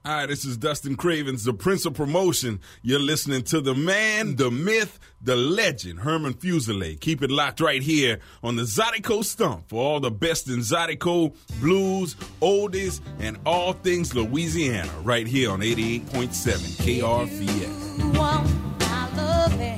Hi, this is Dustin Cravens, the Prince of Promotion. You're listening to the man, the myth, the legend, Herman Fuselier. Keep it locked right here on the Zydeco Stump for all the best in Zydeco, blues, oldies, and all things Louisiana, right here on 88.7 KRVS. You want my loving.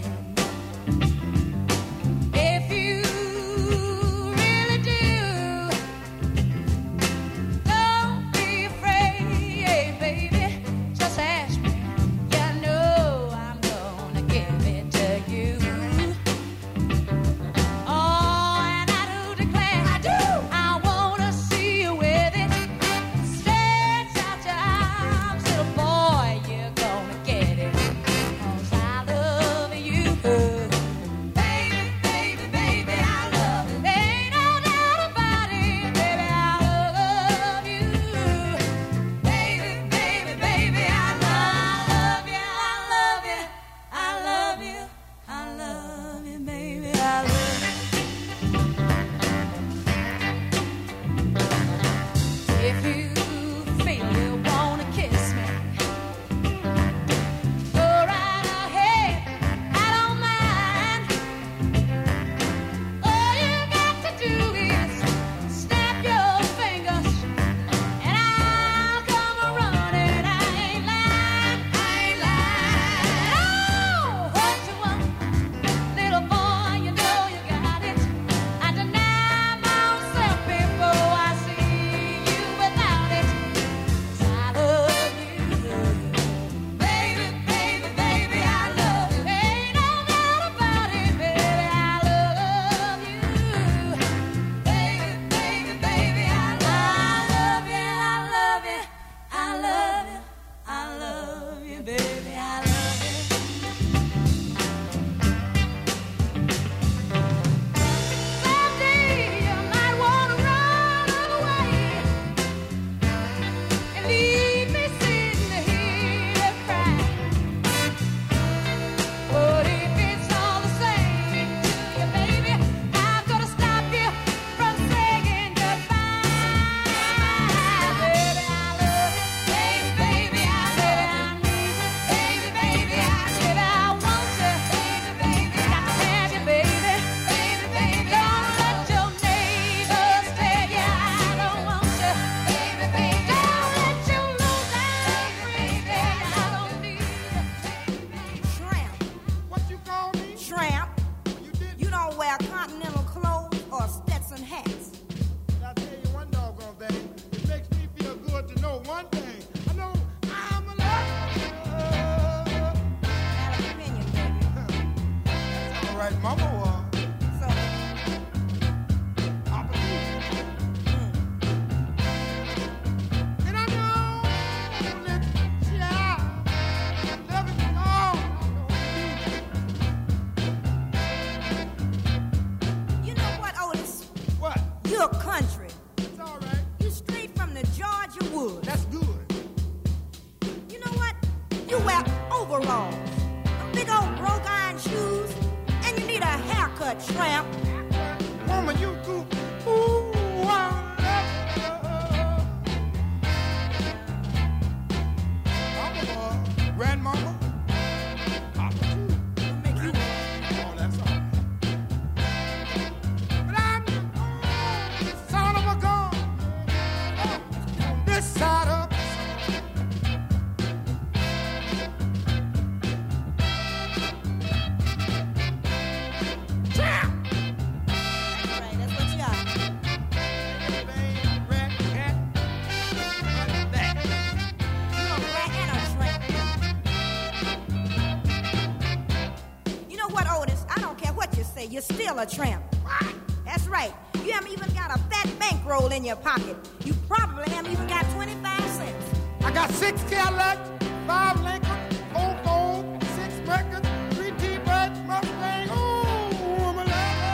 You're still a tramp. What? That's right. You haven't even got a fat bankroll in your pocket. You probably haven't even got 25 cents. I got 6 Cadillac, 5 Lincoln, 4 Ford, 6 Mercury, 3 T-Birds, Mustang. Ooh, my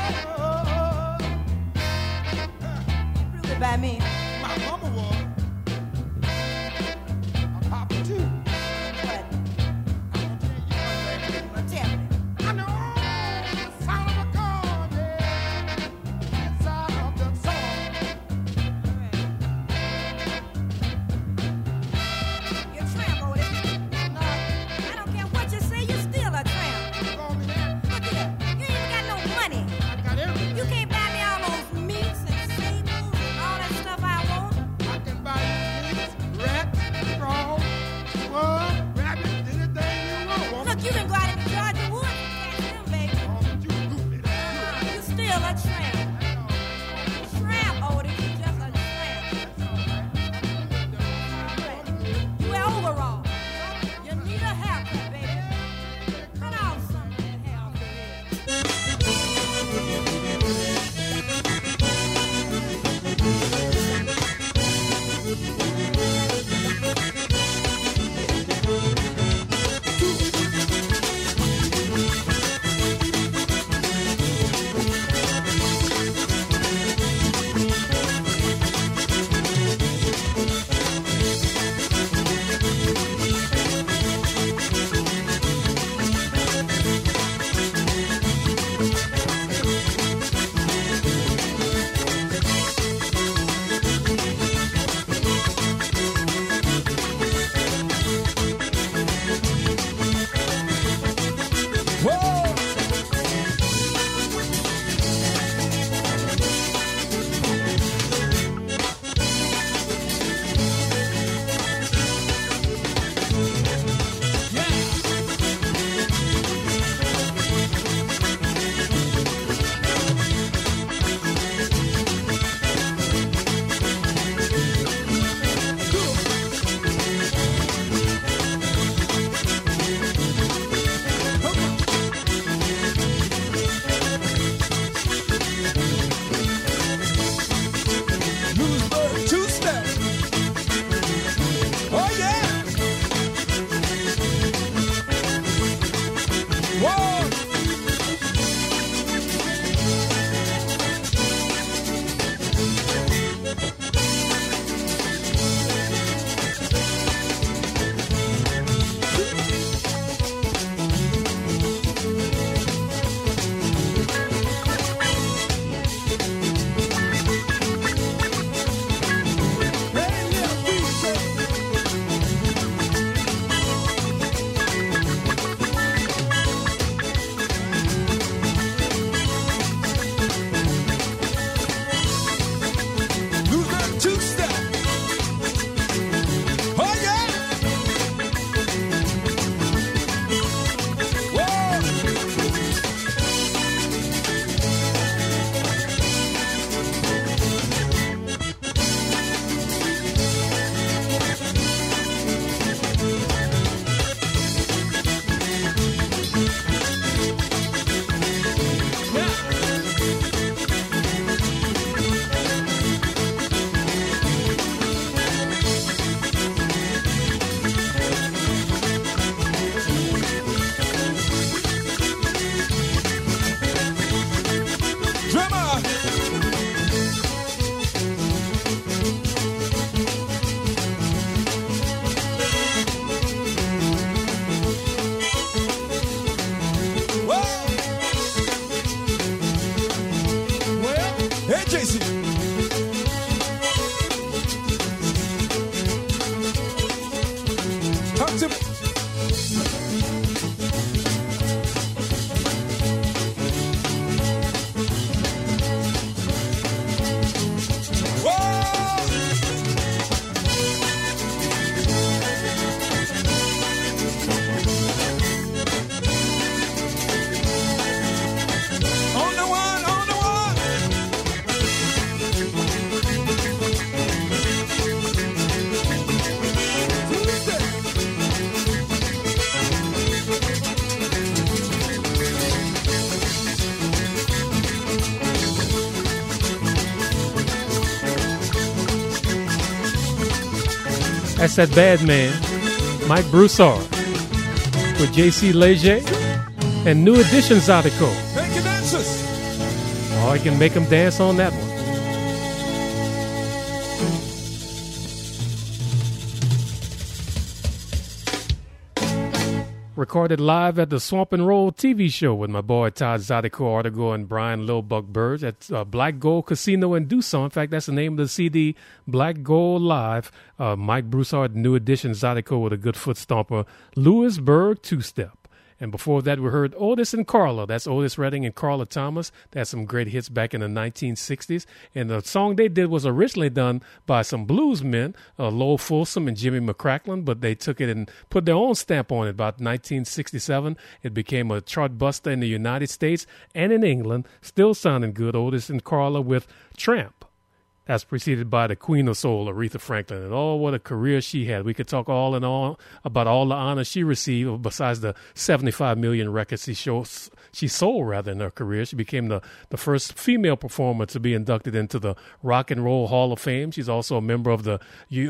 love. You proved it by me. My mama was. My papa too. What? I'm gonna tell you one thing. Well, tell me. I know the sound of a gun, yeah, inside of the song. You're to me. That's that bad man, Mike Broussard, with J.C. Leger and New Edition Zydeco. Make your dancers. Oh, I can make them dance on that one. Recorded live at the Swamp and Roll TV show with my boy Todd Zydeco Artigo and Brian Lil Buck Bird at Black Gold Casino in Dusson. In fact, that's the name of the CD, Black Gold Live. Mike Broussard, New Edition Zydeco with a good foot stomper, Lewisburg two-step. And before that, we heard Otis and Carla. That's Otis Redding and Carla Thomas. That's some great hits back in the 1960s. And the song they did was originally done by some blues men, Lowell Fulsom and Jimmy McCracklin, but they took it and put their own stamp on it. About 1967, it became a chart buster in the United States and in England. Still sounding good, Otis and Carla with Tramp. That's preceded by the Queen of Soul, Aretha Franklin. And oh, what a career she had. We could talk all in all about all the honor she received besides the 75 million records she sold in her career. She became the first female performer to be inducted into the Rock and Roll Hall of Fame. She's also a member of the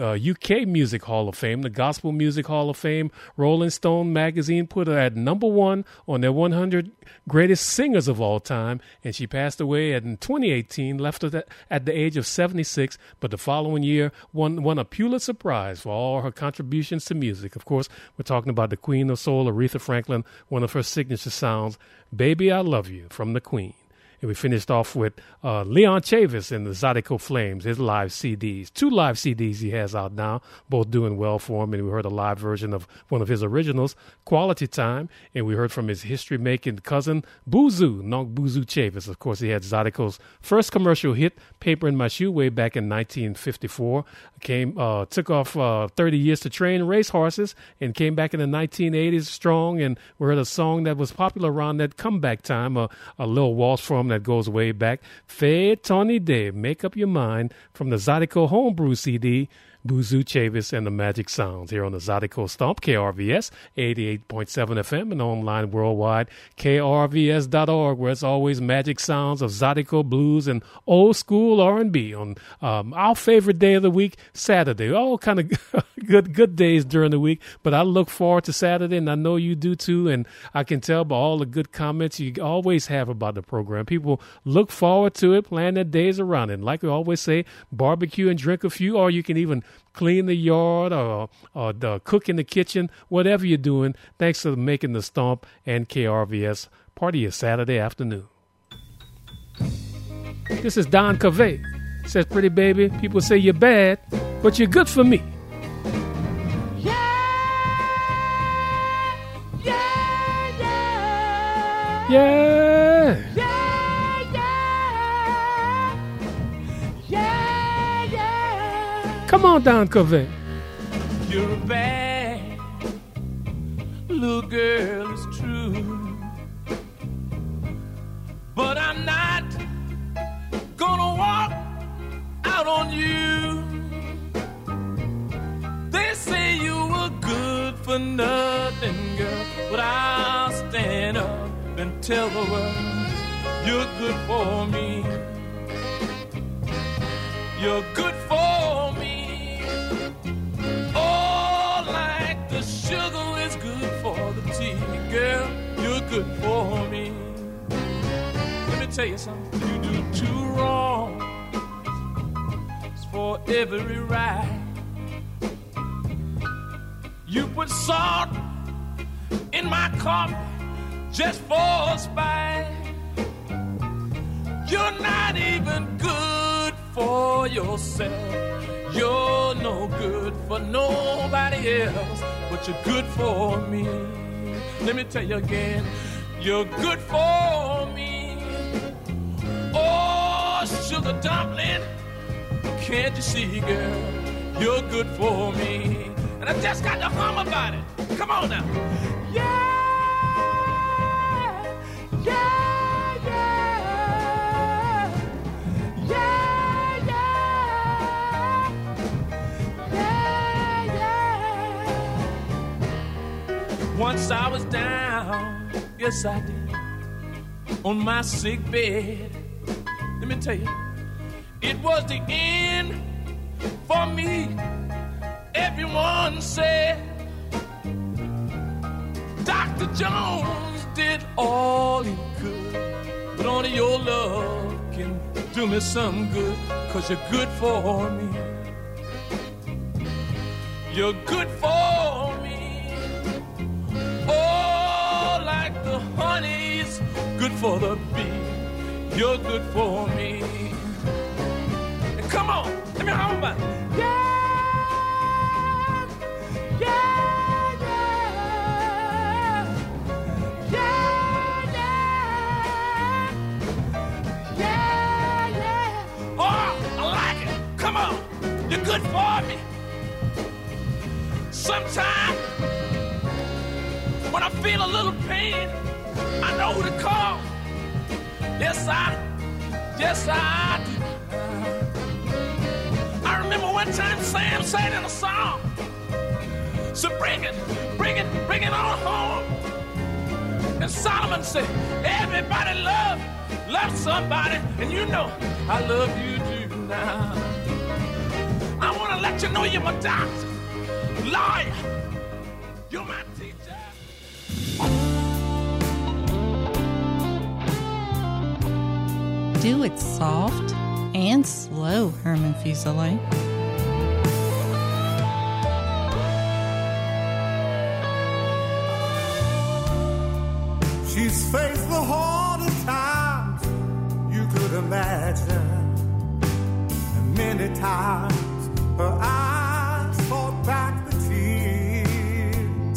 UK Music Hall of Fame, the Gospel Music Hall of Fame. Rolling Stone magazine put her at #1 on their 100 greatest singers of all time. And she passed away in 2018, left her at the age of 76, but the following year won a Pulitzer Prize for all her contributions to music. Of course, we're talking about the Queen of Soul, Aretha Franklin, one of her signature sounds, Baby I Love You, from the Queen. And we finished off with Leon Chavis and the Zydeco Flames, his live CDs. 2 live CDs he has out now, both doing well for him. And we heard a live version of one of his originals, Quality Time. And we heard from his history-making cousin, Boozoo, Nonk Boozoo Chavis. Of course, he had Zydeco's first commercial hit, Paper in My Shoe, way back in 1954. Took off 30 years to train race horses and came back in the 1980s strong. And we heard a song that was popular around that comeback time, a little waltz for him that goes way back. Fade Tawny Day, Make Up Your Mind, from the Zydeco Homebrew CD, Boozoo Chavis and the Magic Sounds, here on the Zydeco Stomp, KRVS 88.7 FM, and online worldwide, krvs.org, where it's always magic sounds of Zydeco blues and old school R&B on our favorite day of the week, Saturday. All kind of good days during the week, but I look forward to Saturday, and I know you do too, and I can tell by all the good comments you always have about the program. People look forward to it, plan their days around it. And like we always say, barbecue and drink a few, or you can even clean the yard or cook in the kitchen, whatever you're doing. Thanks for making the Stomp and KRVS part of your Saturday afternoon. This is Don Covey. Says, pretty baby, people say you're bad, but you're good for me. Yeah. Come on, Don Covey. You're a bad little girl, it's true. But I'm not gonna walk out on you. They say you were good for nothing, girl, but I'll stand up and tell the world you're good for me. You're good for me. Oh, like the sugar is good for the tea, girl, you're good for me. Let me tell you something, you do 2 wrongs for every right. You put salt in my coffee just for spite. You're not even good for yourself. You're no good for nobody else, but you're good for me. Let me tell you again, you're good for me. Oh, sugar dumpling, can't you see, girl, you're good for me. And I just got to hum about it. Come on now. Yeah, yeah, yeah, yeah, yeah, yeah, yeah. Once I was down, yes I did, on my sick bed. Let me tell you, it was the end for me. Everyone said Dr. Jones did all he could, but only your love can do me some good, 'cause you're good for me. You're good for me. Oh, like the honey's good for the bee. You're good for me. And come on, let me hum about it. Yeah. You're good for me. Sometimes when I feel a little pain, I know who to call. Yes, I do. I remember one time Sam sang in a song. So bring it on home. And Solomon said, everybody love somebody, and you know I love you too now. I want to let you know you're my doctor, lawyer, you're my teacher. Do it soft and slow, Herman Fuselier. She's faced the hardest times you could imagine, and many times her eyes fought back the tears.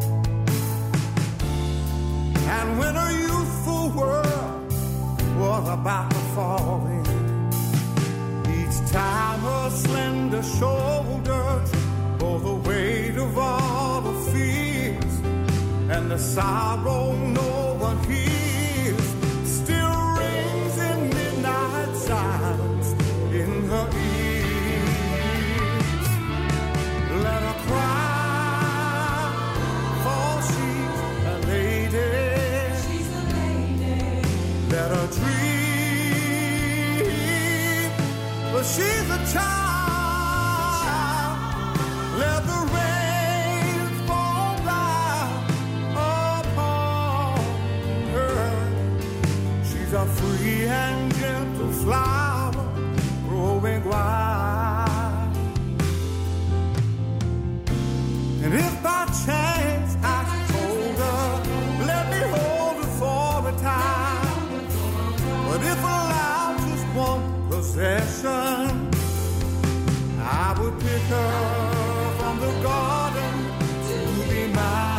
And when her youthful world was about to fall in, each time her slender shoulders bore the weight of all the fears, and the sorrow no one hears still rings in midnight silence in her ears. Let her cry, for she's a lady. She's a lady. Let her dream, but she's a child. Let the rain fall down upon her. She's a free and gentle flower growing wild. And if by chance I told her, let me hold her for a time, but if allowed just one possession, I would pick her from the garden to be mine.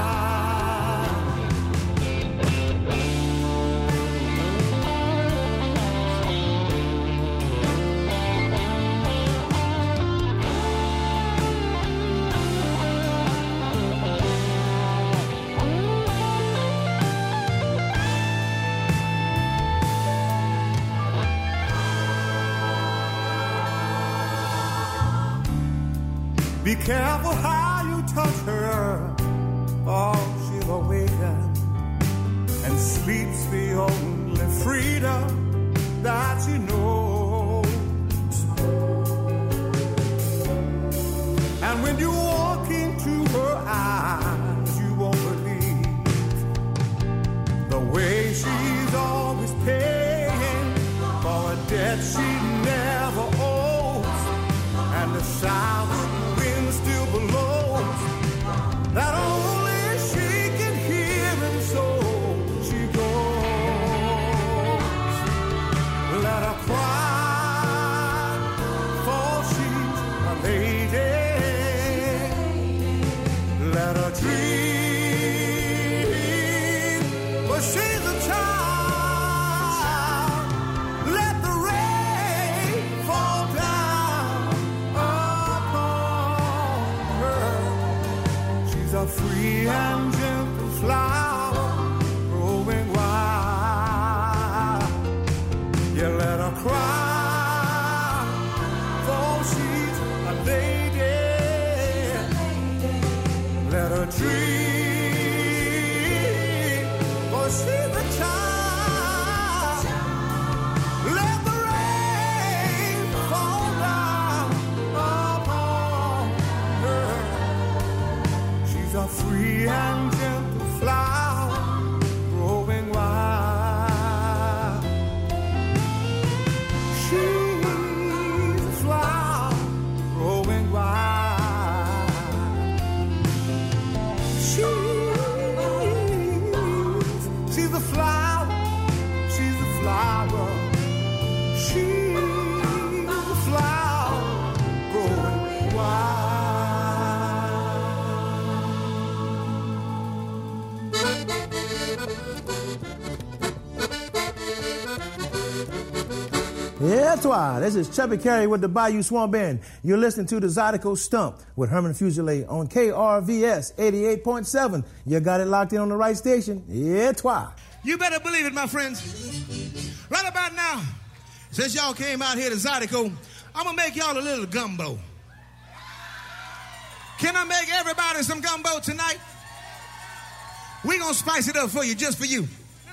Be careful how you touch her, or she'll awaken, and sleep's the only freedom that she knows. And when you walk into her eyes, you won't believe the way she's always paying for a debt she never owes, and the southern wind still blows that only she can hear, and so she goes. Let her cry, for she's a lady. a free and gentle flower growing wild. You let her cry, for she's a lady. Let her dream, for she's a child. Let the rain fall down upon her. She's a free and gentle flower growing wild. She's a flower growing wild. She's a flower. She's a flower. She's a flower growing wild. Yeah, toi. This is Chubby Carey with the Bayou Swamp Band. You're listening to the Zydeco Stump with Herman Fuselier on KRVS 88.7. You got it locked in on the right station. Yeah, toi. You better believe it, my friends. Right about now, since y'all came out here to Zydeco, I'm going to make y'all a little gumbo. Can I make everybody some gumbo tonight? We're going to spice it up for you, just for you.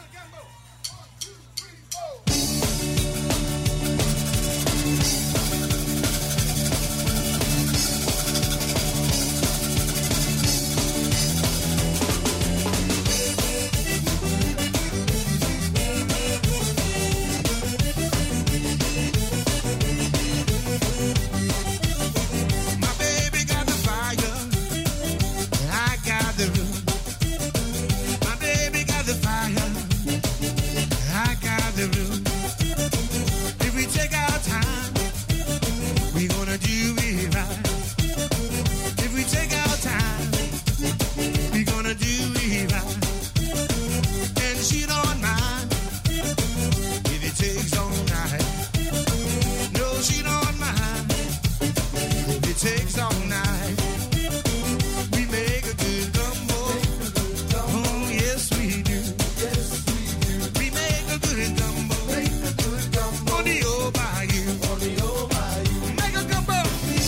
My baby got the fire, I got the room. My baby got the fire, I got the room. If we take our time, we gonna do it right. If we take our time, we gonna do it right. And she don't mind if it takes all night. No, she don't mind if it takes all night. We make a good gumbo. Oh, yes, we do. We make a good gumbo. On the old bayou. Make a gumbo.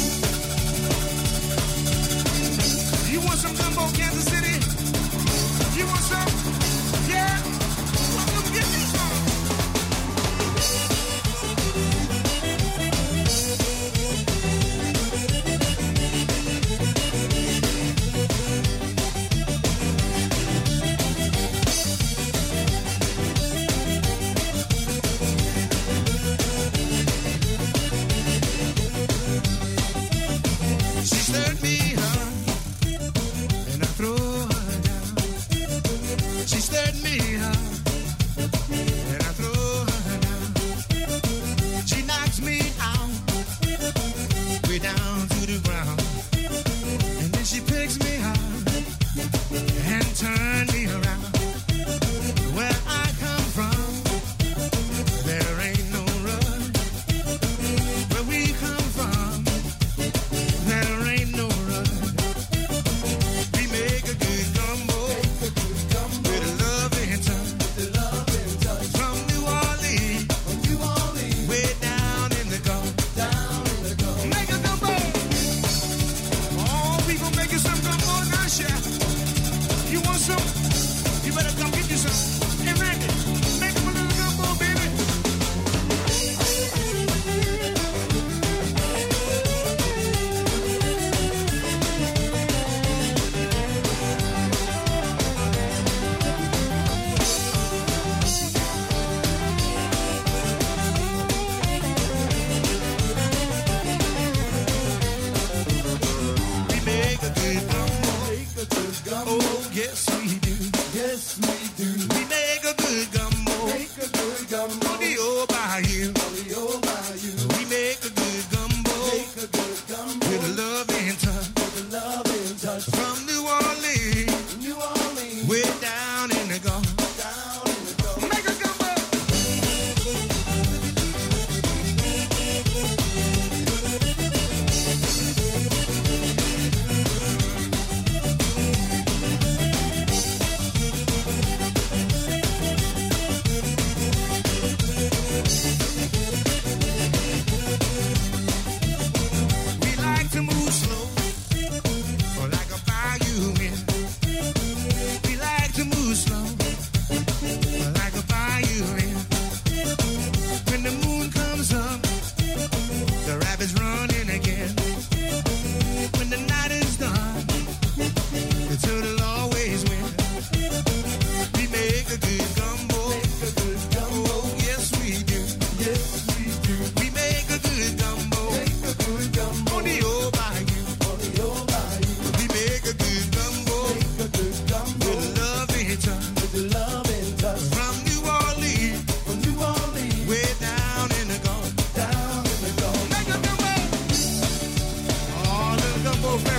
You want some gumbo, Kansas City? You want some? Yeah? Well, let me get you some. She stirred me up, and I throw her down. She stirred me up, and I throw her down. She knocks me out, way down to the ground. And then she picks me up and turns me around. Where I come from, there ain't no run. Where we come from, there ain't no run. We make a good gumbo with a loving touch. From New Orleans, way down in the Gulf. Make a gumbo. All people making some gumbo now, chef. You want some? You better come get you some. Hey, Randy, make them a little gumbo, baby. We make a good gumbo. Oh, yes, we do. We make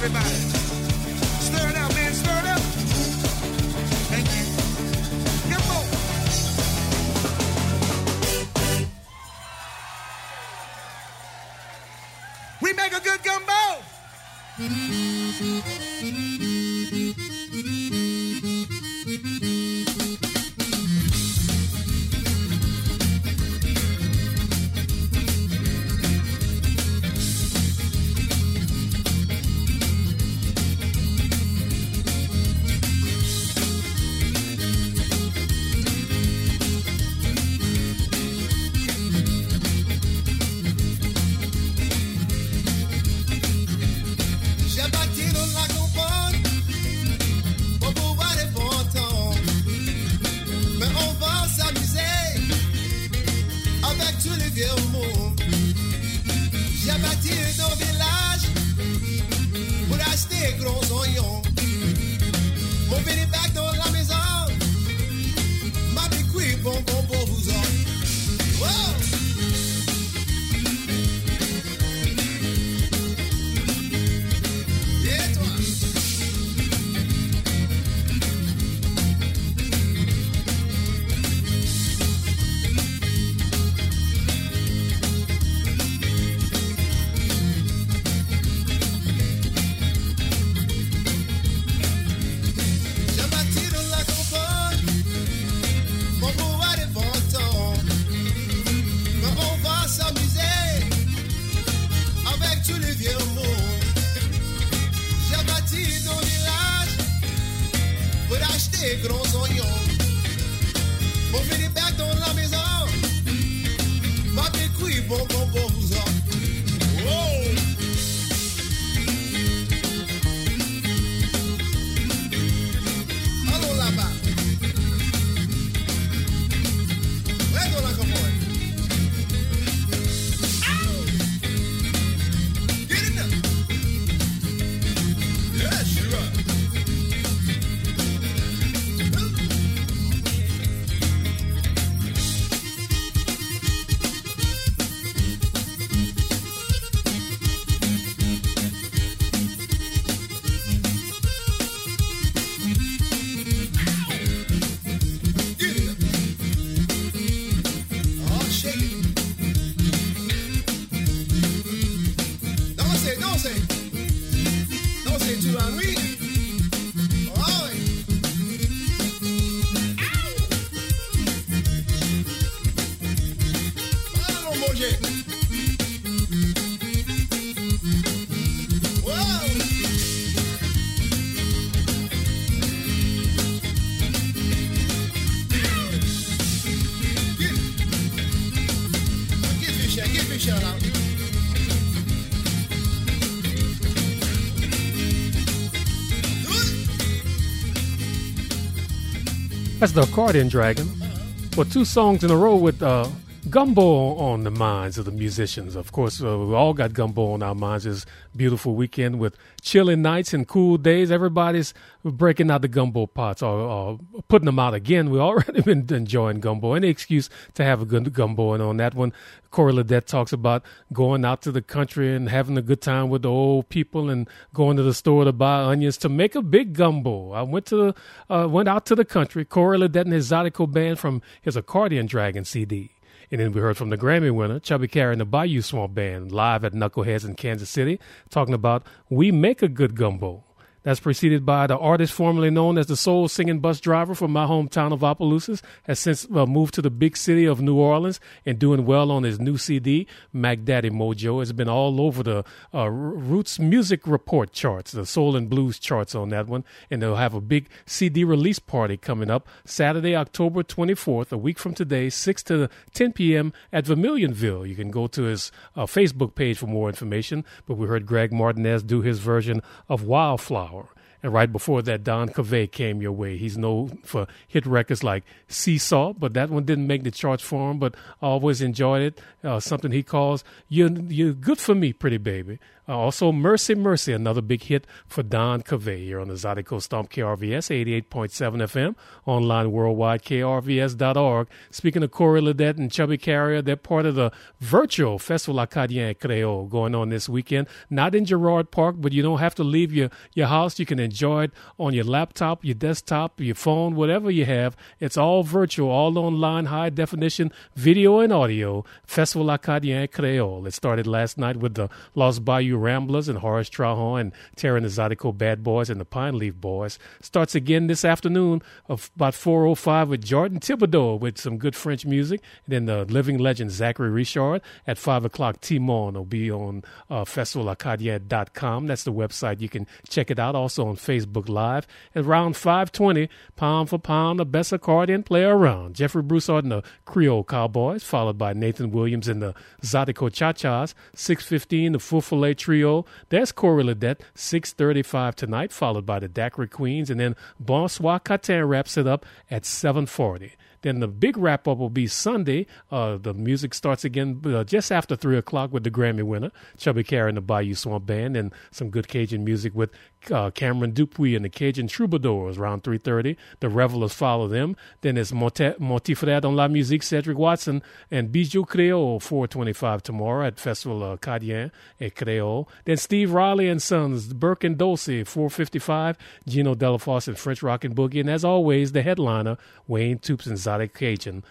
everybody. Stir it up, man, stir it up. Thank you. Gumbo. We make a good gumbo. J'ai bâti dans la campagne pour pouvoir être content. Mais on va s'amuser avec tous les vieux mots. J'ai bâti dans le village pour acheter gros oignons. Mon béni back dans la maison, ma piquille bonbon pour vous autres. Wow! Et toi? J'ai bâti dans la campagne pour pouvoir être content. Mais on va s'amuser avec tous les vieux mots. J'ai bâti dans le village pour acheter gros oignons. Mon béni back dans la maison, ma pécouille bonbon pour vous autres. Wow! Allons là-bas. Ouais, dans la campagne. Ow! Get it now. Yeah, sure. Get it up. Oh, shake it. Dansez, dansez. Dansez, tu vas, oui. Oh, oui. Allons manger. Wow. Get Fisher now. That's the Accordion Dragon. Well, 2 songs in a row with gumbo on the minds of the musicians. Of course, we all got gumbo on our minds this beautiful weekend with chilly nights and cool days. Everybody's breaking out the gumbo pots or putting them out again. We already been enjoying gumbo. Any excuse to have a good gumbo. And on that one, Corey Ledette talks about going out to the country and having a good time with the old people and going to the store to buy onions to make a big gumbo. I went out to the country. Corey Ledette and his Zydeco band from his Accordion Dragon CD. And then we heard from the Grammy winner, Chubby Carey and the Bayou Swamp Band, live at Knuckleheads in Kansas City, talking about We Make a Good Gumbo. That's preceded by the artist formerly known as the soul singing bus driver from my hometown of Opelousas, has since moved to the big city of New Orleans and doing well on his new CD, Mac Daddy Mojo. It's been all over the Roots Music Report charts, the soul and blues charts on that one. And they'll have a big CD release party coming up Saturday, October 24th, a week from today, 6 to 10 p.m. at Vermilionville. You can go to his Facebook page for more information. But we heard Greg Martinez do his version of Wildflower. And right before that, Don Cavey came your way. He's known for hit records like Seesaw, but that one didn't make the charts for him, but I always enjoyed it. Something he calls You're Good For Me, Pretty Baby. Also, Mercy Mercy, another big hit for Don Cavay here on the Zydeco Stomp KRVS 88.7 FM, online worldwide, krvs.org. Speaking of Corey Ledette and Chubby Carrier, they're part of the virtual Festival Acadien Creole going on this weekend. Not in Girard Park, but you don't have to leave your house. You can enjoy it on your laptop, your desktop, your phone, whatever you have. It's all virtual, all online, high definition video and audio. Festival Acadien Creole. It started last night with the Los Bayou Ramblers and Horace Trahan and Terry and the Zydeco Bad Boys and the Pine Leaf Boys. Starts again this afternoon of about 4:05 with Jordan Thibodeau with some good French music. And then the living legend Zachary Richard at 5 o'clock. Timon will be on festivalacadien.com. That's the website. You can check it out. Also on Facebook Live. At around 5:20, pound for pound, the best accordion player around. Jeffrey Broussard and the Creole Cowboys, followed by Nathan Williams and the Zydeco Cha-Chas. 6:15, the Fufale Trio. There's Corey Ledette, 6:35 tonight, followed by the Daiquiri Queens. And then Bonsoir Catin wraps it up at 7:40. Then the big wrap-up will be Sunday. The music starts again just after 3 o'clock with the Grammy winner, Chubby Carrier and the Bayou Swamp Band, and some good Cajun music with Cameron Dupuis and the Cajun Troubadours around 3:30. The Revelers follow them. Then it's Mortifrère dans la musique, Cedric Watson, and Bijou Creole, 4:25 tomorrow at Festival Acadien et Creole. Then Steve Riley and Sons, Burke and Dulcie, 4:55. Gino Delafosse and French Rock and Boogie. And as always, the headliner, Wayne Toops and Zydeco Cajun,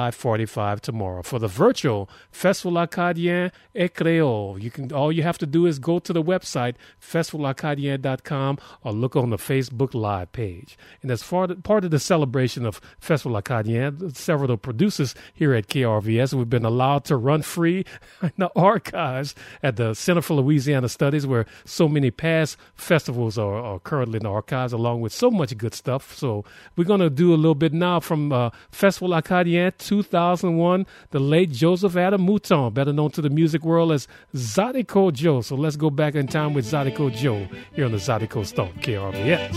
5:45 tomorrow. For the virtual Festival Acadien et Creole, all you have to do is go to the website, festivalacadien.com, or look on the Facebook Live page. And as part of the celebration of Festival Acadien, several of the producers here at KRVS, we've been allowed to run free in the archives at the Center for Louisiana Studies, where so many past festivals are currently in the archives, along with so much good stuff. So we're going to do a little bit now from Festival Acadien 2001, the late Joseph Adam Mouton, better known to the music world as Zydeco Joe. So let's go back in time with Zydeco Joe here on the Zydeco Stomp KRVS.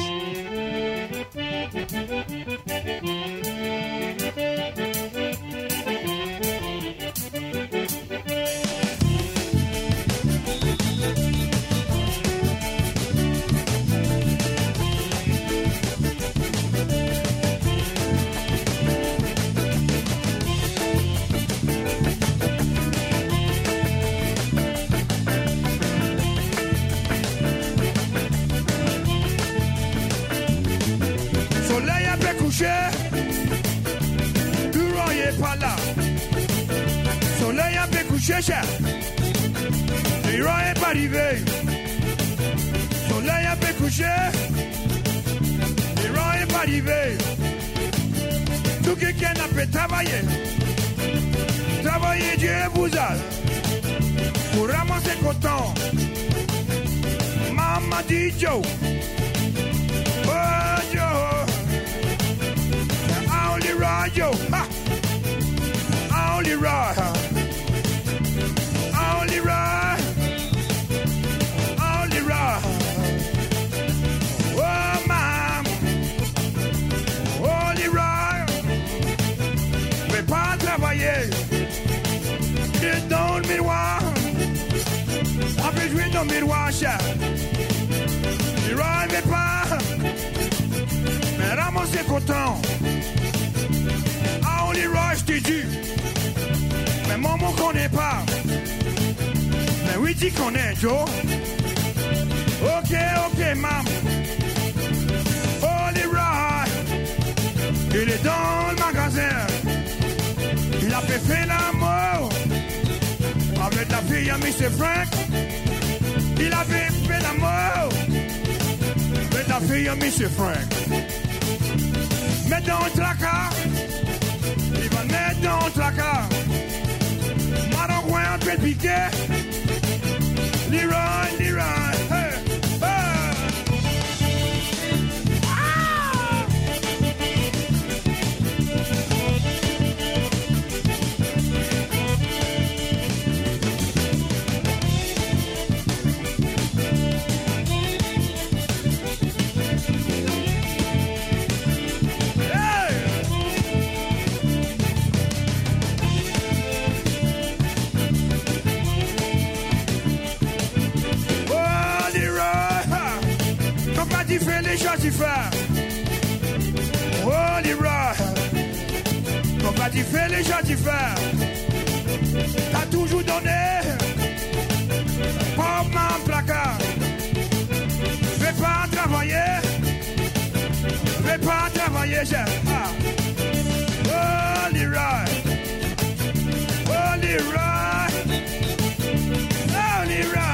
Soleil a peu couché, l'Iran est pas arrivé. Soleil a peu couché, l'Iran est pas arrivé. Tout quelqu'un a pu travailler. Travailler, Dieu vous a pour ramasser coton. Maman dit Joe, oh Joe, only ride Joe, only ride, only ride, only ride. Oh mam, only ride, mais pas travailler. C'est dans le miroir, après jouer dans le miroir, cher. Il rêve pas, mais ramasser coton. Ah, on les rush, t'es dû. Mais maman connaît pas. Mais oui, tu connais, Joe. Ok, mam. Oh, les rush. Il est dans le magasin. Il a fait l'amour avec la fille à Mr. Frank. Il avait fait l'amour avec la fille à Mr. Frank. Mets dans le tracas. Il va le mettre dans le tracas. Marocain en train de piquer. Leroy, hey, hey. tu fais les choses tu fais. Oh, Leroy. Pourquoi tu fais les choses tu fais. T'as toujours donné. Pour mon placard. Je vais pas travailler. Je vais pas travailler, chef. Ah. Oh, Leroy. Oh, Leroy. Oh, Leroy.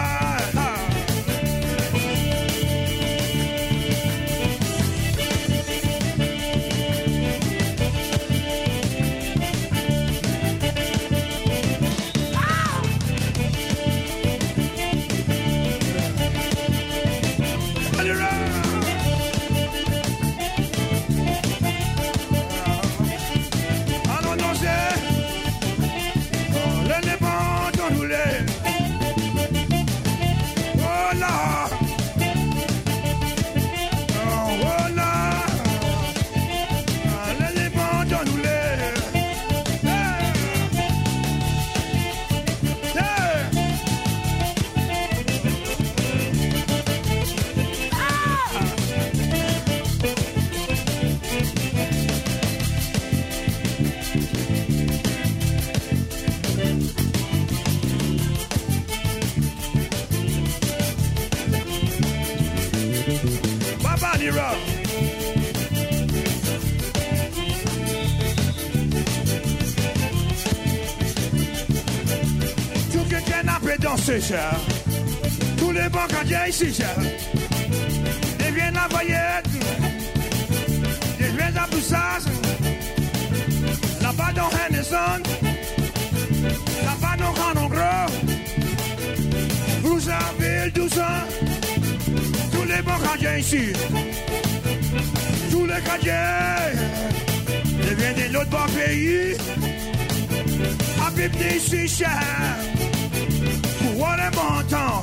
Tous les bons candiens ici, ils viennent à Voyette, ils viennent à Boussas, là-bas dans Henderson, là-bas dans Grand Gros, vous avez 12 ans, tous les bons candiens ici, tous les candiens, ils viennent de l'autre bon pays, à venir ici, cher. What a bon temps!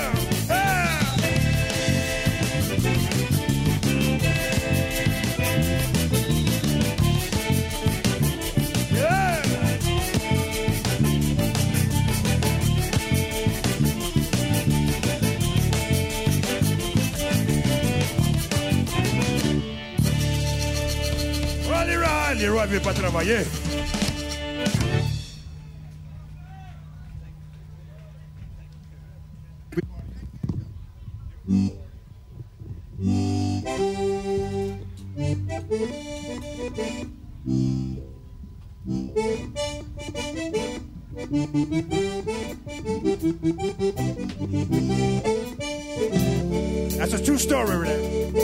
Leroy veut pas travailler. That's a true story, right?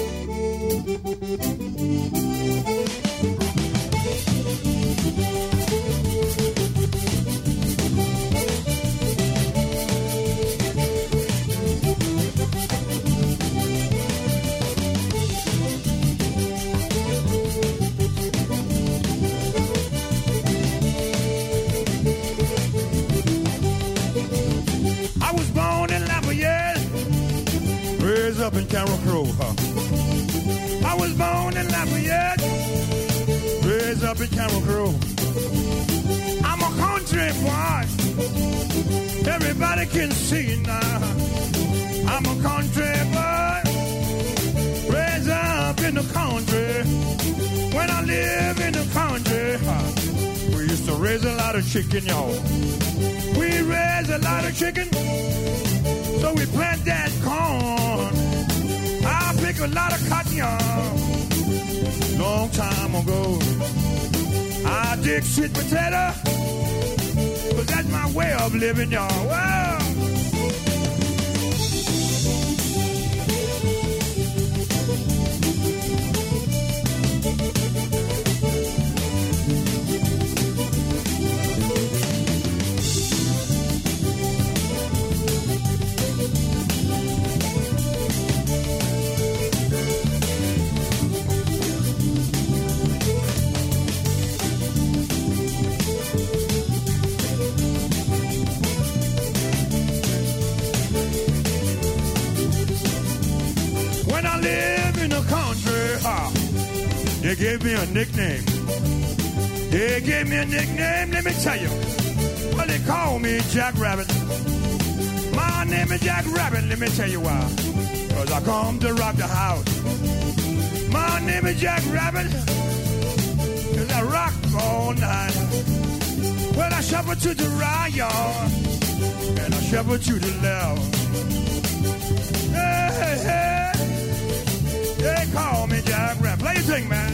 Up in Carroll Grove, huh? I was born in Lafayette, raised up in Carroll Grove. I'm a country boy, everybody can see now. I'm a country boy, raised up in the country. When I live in the country, we used to raise a lot of chicken, y'all. We raise a lot of chicken, so we plant that corn. I pick a lot of cotton, y'all. Long time ago, I dig sweet potato, but that's my way of living, y'all. Wow. They gave me a nickname. They gave me a nickname, let me tell you. Well, they call me Jack Rabbit. My name is Jack Rabbit, let me tell you why. 'cause I come to rock the house. My name is Jack Rabbit, 'cause I rock all night. Well, I shuffle to the right, y'all, and I shuffle to the left. Hey, hey, hey, they call me Jack Rabbit. Play your thing, man.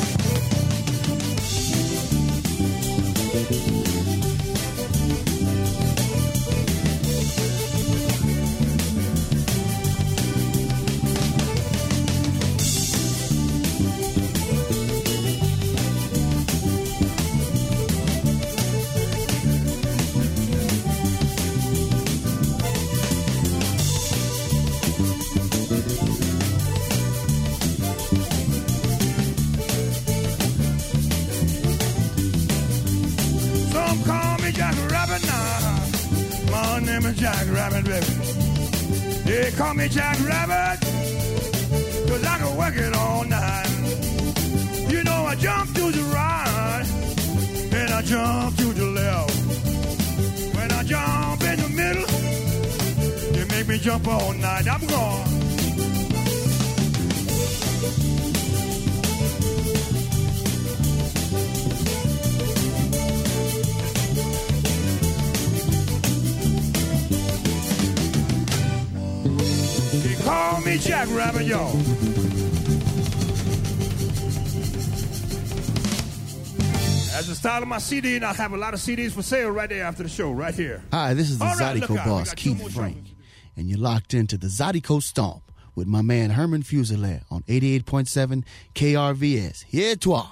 Jack Rabbit, baby. They call me Jack Rabbit, 'cause I can work it all night. You know, I jump to the right, and I jump to the left. When I jump in the middle, you make me jump all night. I'm gone. Call me Jack Rabbit, y'all. That's the style of my CD, and I have a lot of CDs for sale right there after the show, right here. Hi, this is the Zydeco boss, Keith Frank, and you're locked into the Zydeco Stomp with my man Herman Fuselier on 88.7 KRVS. Here toi.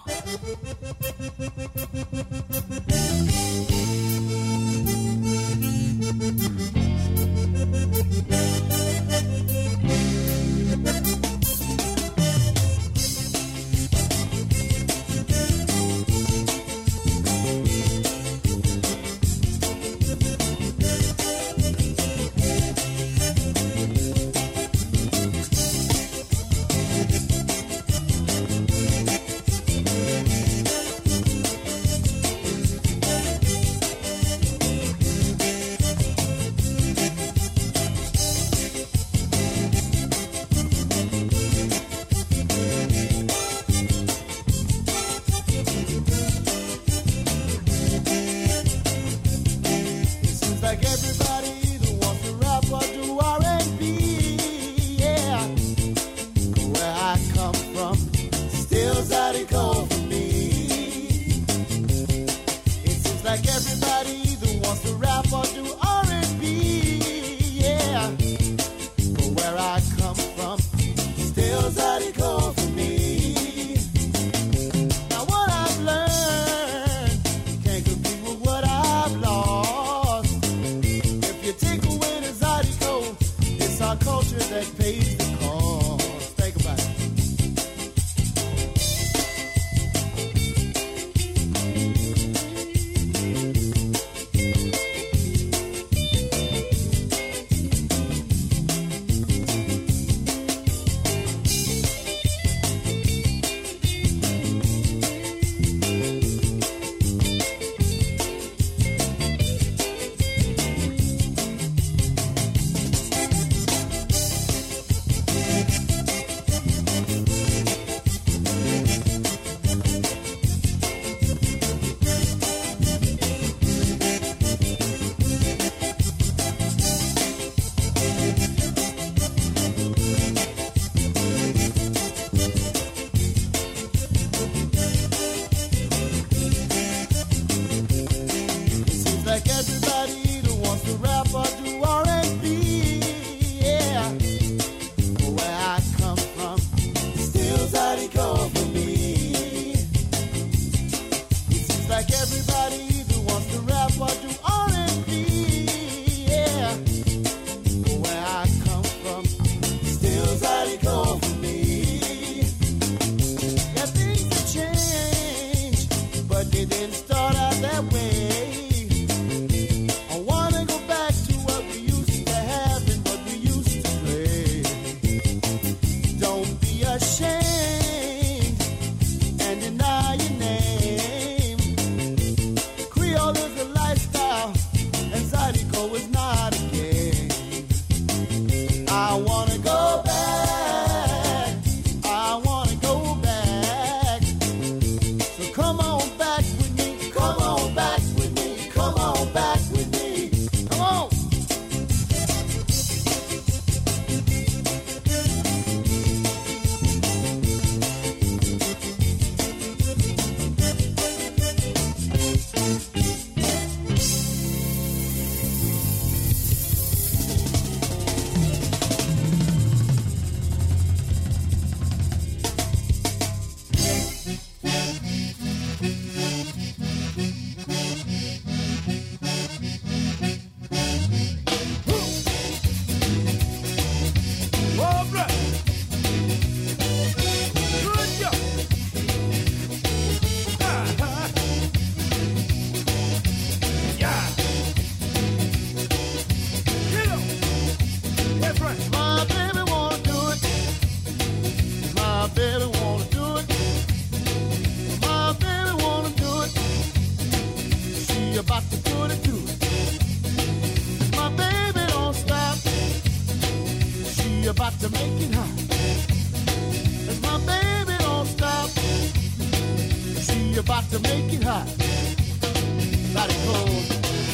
to make it hot. Body cold.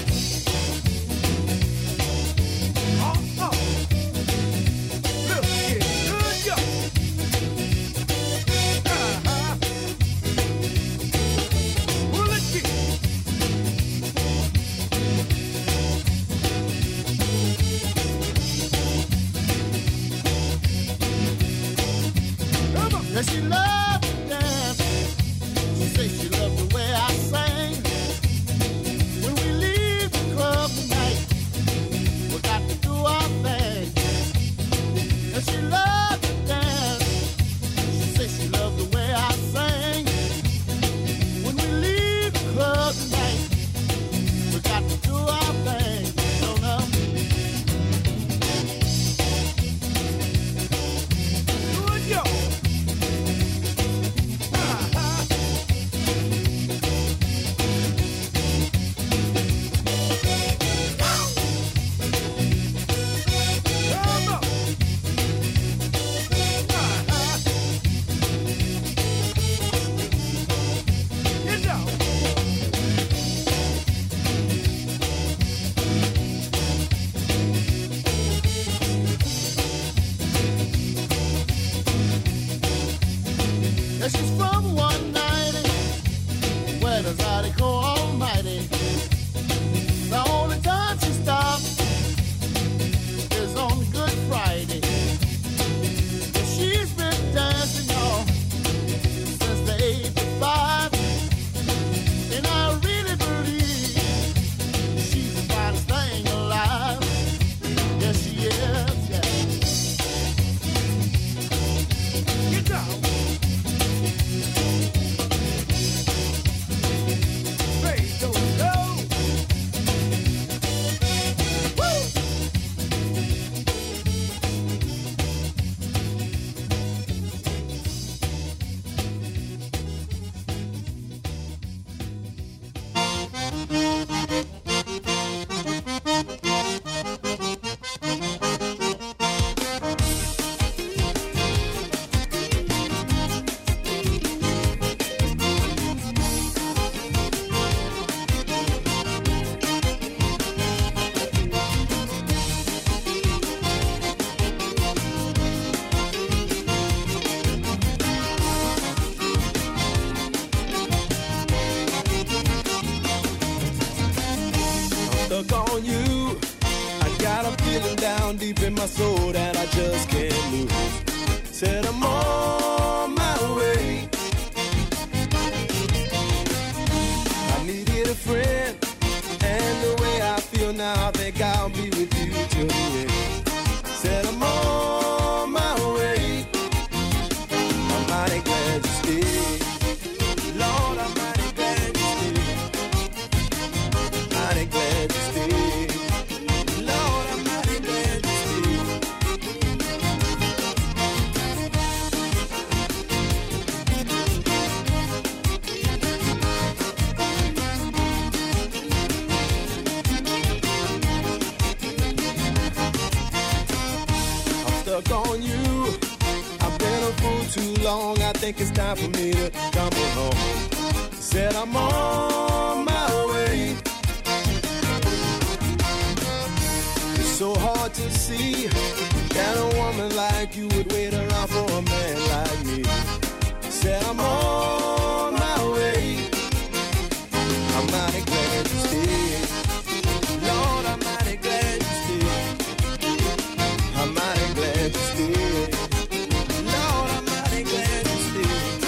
Look here, good job. Pull it here. Come on. Does she love to dance? She says she loves the way I sing. When we leave the club tonight, we got to do our thing. And she loves to dance. She says she loves the way I sing. When we leave the club tonight, we got to do our thing. No, no. Good job. Yeah, she's from 190. Where does I go almighty? The only time she stops is on Good Friday. And she's been dancing, y'all, since the age of 5. And I really believe she's the finest thing alive. Yes, she is, yeah. Get down. Face don't go. Woo! Stuck on you. I got a feeling down deep in my soul that I just can't lose. Said I'm on my way. I needed a friend, and the way I feel now, I think I'll be with you till the end. Said I'm on my way. I'm mighty glad you stayed. Lord, I'm mighty glad you stayed. Mighty glad you stayed. Lord, I'm mighty glad you stayed. I'm stuck on you. I've been a fool too long. I think it's time for me to come home. Said I'm on my way. It's so hard to see that a woman like you would wait around for a man like me. Said I'm on my way. I'm mighty glad you stayed. Lord, I'm mighty glad you stayed. I'm mighty glad you stayed. Lord, I'm mighty glad you stayed.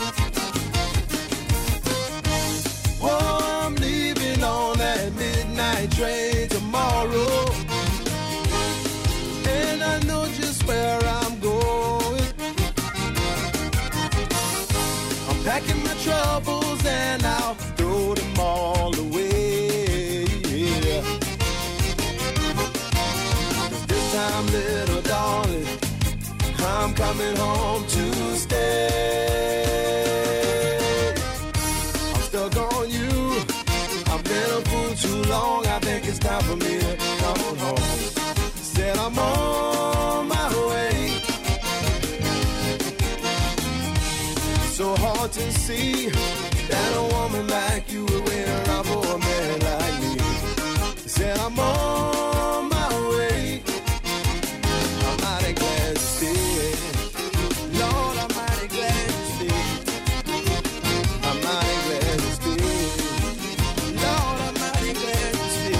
Oh, I'm leaving on that midnight train tomorrow. And I know just where I'm going. I'm packing my troubles and I'll throw them all away. Yeah. 'Cause this time, little darling, I'm coming home to stay. I'm stuck on you. I've been a fool too long. I think it's time for me to come home. Said I'm on my way. so hard to see that a woman like you would wait around for a man like me. Said I'm on my way. I'm mighty glad to stay. Lord, I'm mighty glad to stay. I'm mighty glad to stay. Lord, I'm mighty glad to stay.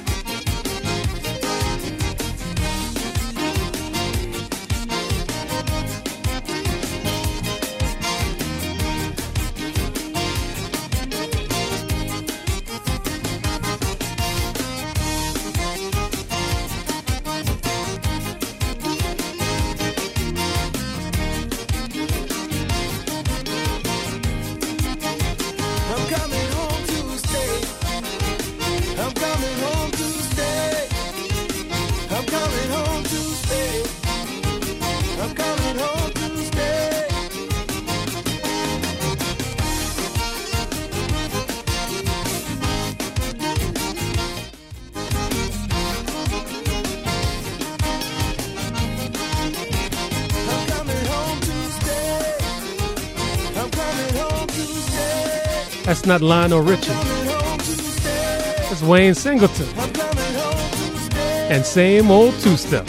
I'm coming home to stay. I'm coming home to stay. I'm coming home to stay. I'm coming home to stay. I'm coming home to stay. I'm coming home to stay. That's not Lionel Richie. It's Wayne Singleton. And same old two-step.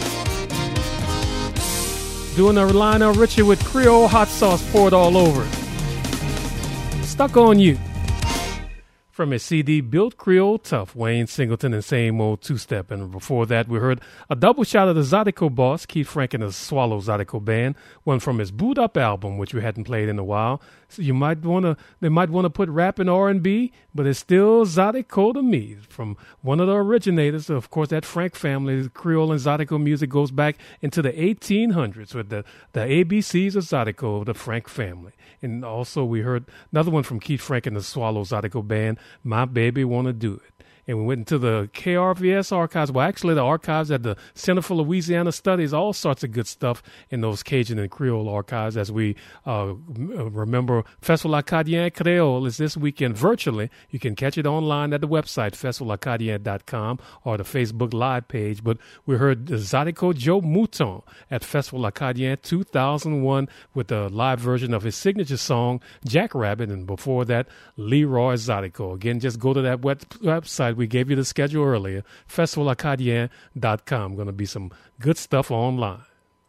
Doing a Lionel Richie with Creole hot sauce poured all over it. Stuck on You. From his CD Built Creole Tough, Wayne Singleton and same old two-step. And before that, we heard a double shot of the Zydeco boss, Keith Frank and the Swallow Zydeco Band, one from his Boot Up album, which we hadn't played in a while. So they might want to put rap and R&B, but it's still Zydeco to me. From one of the originators, of course, that Frank family, Creole and Zydeco music goes back into the 1800s with the ABCs of Zydeco, the Frank family. And also we heard another one from Keith Frank and the Swallow Zydeco Band, My Baby Wanna Do It. And we went into the KRVS archives. Well, actually, the archives at the Center for Louisiana Studies, all sorts of good stuff in those Cajun and Creole archives as we remember Festival Acadien Creole is this weekend virtually. You can catch it online at the website, festivalacadien.com, or the Facebook Live page. But we heard the Zydeco Joe Mouton at Festival Acadien 2001 with the live version of his signature song, Jackrabbit. And before that, Leroy Zydeco. Again, just go to that website. We gave you the schedule earlier, festivalacadien.com. Going to be some good stuff online.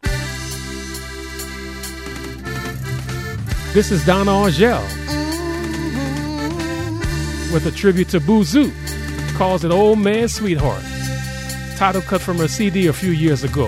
This is Donna Angel with a tribute to Boozoo. Calls it Old Man Sweetheart. Title cut from her CD a few years ago.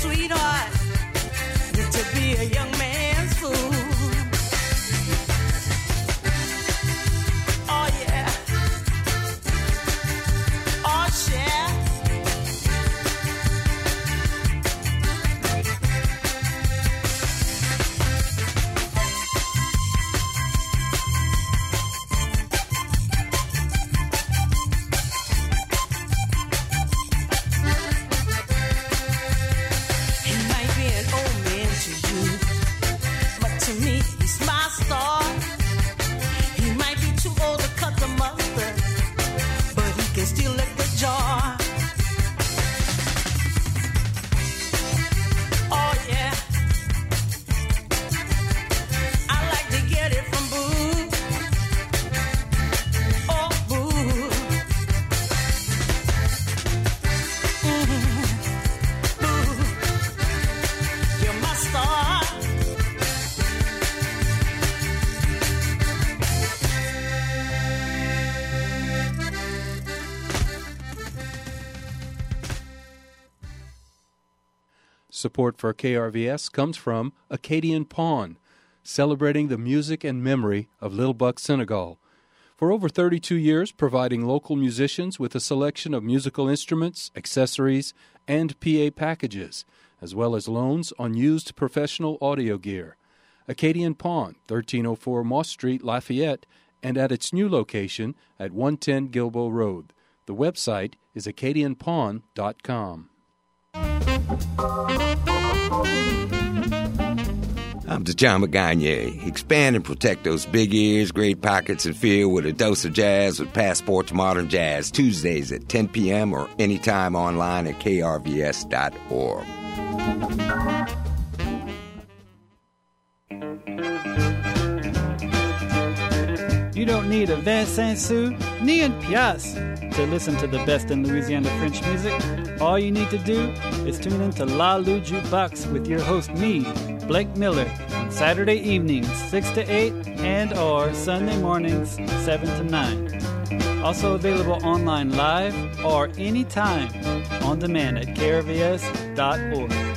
sweetheart to be a young man's fool. Oh yeah. Oh yeah. He might be an old man to you, but to me he's my star. He might be too old to cut the mustard, but he can still lick the jar. Oh yeah, I like to get it from Boo. Oh Boo. Boo, you're my star. Support for KRVS comes from Acadian Pawn, celebrating the music and memory of Little Buck Senegal. For over 32 years, providing local musicians with a selection of musical instruments, accessories, and PA packages, as well as loans on used professional audio gear. Acadian Pawn, 1304 Moss Street, Lafayette, and at its new location at 110 Gilboa Road. The website is acadianpawn.com. I'm Tajama Gagne. Expand and protect those big ears, great pockets, and feel with a dose of jazz with Passport to Modern Jazz, Tuesdays at 10 p.m. or anytime online at krvs.org. You don't need a Vincent Sou ni un pièce to listen to the best in Louisiana French music. All you need to do is tune into La Lou Jukebox with your host, me, Blake Miller, on Saturday evenings, 6 to 8, and or Sunday mornings, 7 to 9. Also available online live or anytime on demand at krvs.org.